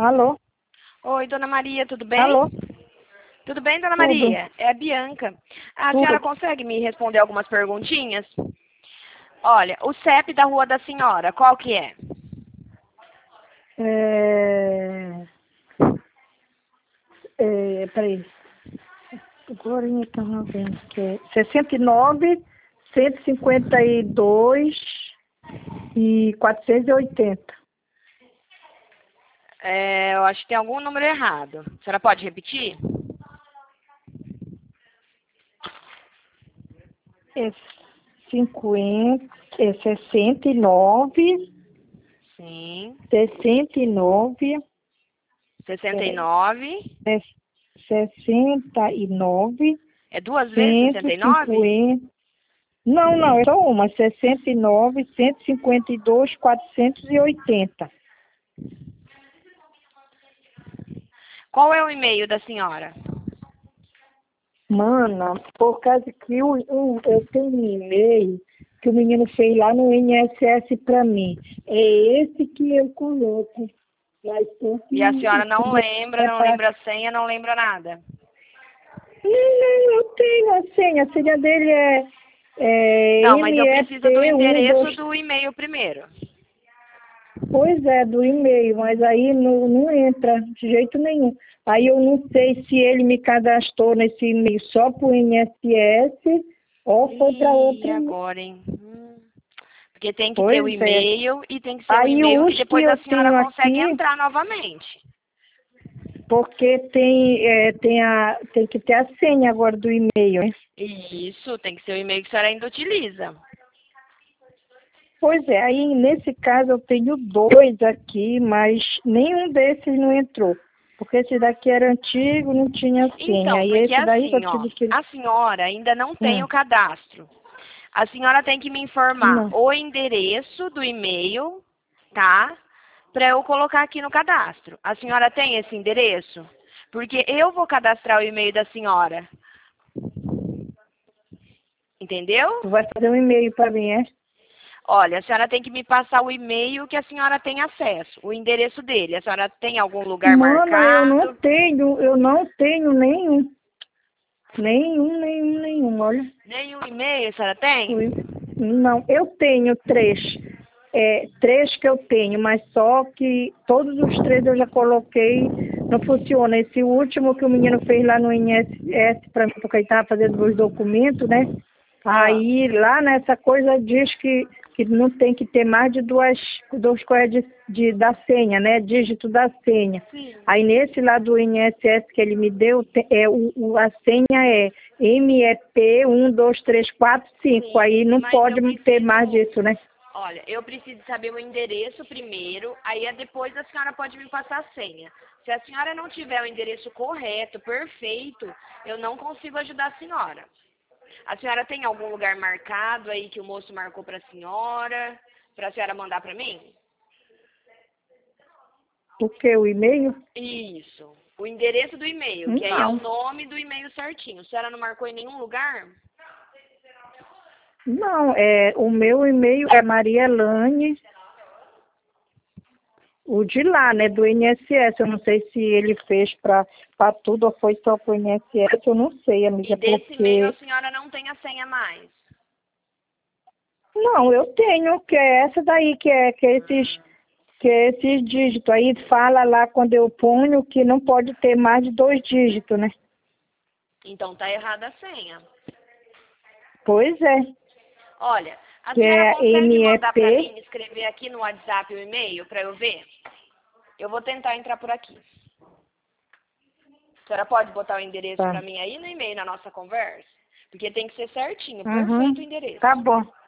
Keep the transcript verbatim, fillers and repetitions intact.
Alô? Oi, dona Maria, tudo bem? Alô? Tudo bem, dona Tudo. Maria? É a Bianca. A Tudo. senhora consegue me responder algumas perguntinhas? Olha, o C E P da rua da senhora, qual que é? É... É... Peraí. Agora eu estava vendo que é sessenta e nove, cento e cinquenta e dois e quatrocentos e oitenta. É, eu acho que tem algum número errado. A senhora pode repetir? É cinquenta, é sessenta e nove, Sim. sessenta e nove, sessenta e peraí, nove. é sessenta e nove, É duas vezes cento sessenta e e nove? cinquenta. Não, não, é só uma, sessenta e nove, cento e cinquenta e dois, quatrocentos e oitenta. Qual é o e-mail da senhora? Mana, por causa que o, o, eu tenho um e-mail que o menino fez lá no I N S S para mim. É esse que eu coloco. Mas tem E a que, senhora não que lembra, é não pra... lembra a senha, não lembra nada. Não, não, eu tenho a senha. A senha dele é, é Não, mas eu preciso do M E P um, dois. endereço do e-mail primeiro. Pois é, do e-mail, mas aí não, não entra de jeito nenhum. Aí eu não sei se ele me cadastrou nesse e-mail só para o I N S S ou foi para E outro e-mail. agora, hein? Hum. Porque tem que ter o Pois é. e-mail e tem que ser o Aí e-mail que os que depois eu a senhora tenho consegue aqui, entrar novamente. porque tem, é, tem, a, tem que ter a senha agora do e-mail, né? Isso, tem que ser o e-mail que a senhora ainda utiliza. Pois é, aí nesse caso eu tenho dois aqui, mas nenhum desses não entrou. Porque esse daqui era antigo, não tinha senha. Então, Aí porque esse daí eu assim, ó, tive que... a senhora ainda não tem Hum, o cadastro. A senhora tem que me informar não. o endereço do e-mail, tá? Para eu colocar aqui no cadastro. A senhora tem esse endereço? Porque eu vou cadastrar o e-mail da senhora. Entendeu? Tu vai fazer um e-mail para mim, é? Olha, a senhora tem que me passar o e-mail que a senhora tem acesso, o endereço dele. A senhora tem algum lugar Mana, eu não marcado? tenho, eu não tenho nenhum. Nenhum, nenhum, nenhum, olha. Nenhum e-mail a senhora tem? Fui. Não, eu tenho três. É, três que eu tenho, mas só que todos os três eu já coloquei, não funciona. Esse último que o menino fez lá no I N S S para mim, porque ele estava fazendo os documentos, né? Ah, Aí lá nessa coisa diz que, que não tem que ter mais de duas, duas coisas de, de, da senha, né? Dígito da senha. sim. Aí nesse lá do I N S S que ele me deu, te- é, o, o- a senha é M E P um, dois, três, quatro, cinco. Sim, Aí não mas pode eu ter mais preciso. disso, né? Olha, eu preciso saber o endereço primeiro, aí é depois a senhora pode me passar a senha. Se a senhora não tiver o endereço correto, perfeito, eu não consigo ajudar a senhora. A senhora tem algum lugar marcado aí que o moço marcou para a senhora, para a senhora mandar para mim? O que? O e-mail? Isso. O endereço do e-mail, que aí é o Não. nome do e-mail certinho. A senhora não marcou em nenhum lugar? Não, é, o meu e-mail é Maria Elane, o de lá, né, do I N S S. Eu não sei se ele fez para tudo ou foi só para o I N S S, eu não sei, E amiga, desse e-mail a porque... senhora não tem a senha mais. Não, eu tenho, que é essa daí, que é, que é esses, que é esses dígitos. Aí fala lá quando eu ponho que não pode ter mais de dois dígitos, né? Então tá errada a senha. Pois é, Olha, a que senhora é consegue mandar para M E P. mim, escrever aqui no WhatsApp o e-mail para eu ver? Eu vou tentar entrar por aqui. A senhora pode botar o endereço Tá. para mim aí no e-mail na nossa conversa? Porque tem que ser certinho, Uhum. perfeito o endereço. Tá bom.